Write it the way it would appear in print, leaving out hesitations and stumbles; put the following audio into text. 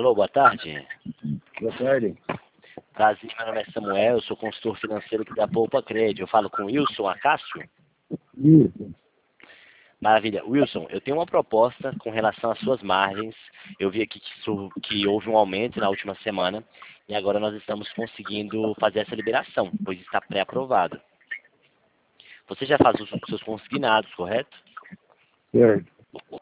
Alô, boa tarde. Boa tarde. Prazer, meu nome é Samuel, eu sou consultor financeiro aqui da Poupa Crédito. Eu falo com Wilson Acácio? Isso. Maravilha. Wilson, eu tenho uma proposta com relação às suas margens. Eu vi aqui que houve um aumento na última semana e agora nós estamos conseguindo fazer essa liberação, pois está pré-aprovado. Você já faz os seus consignados, correto? Certo.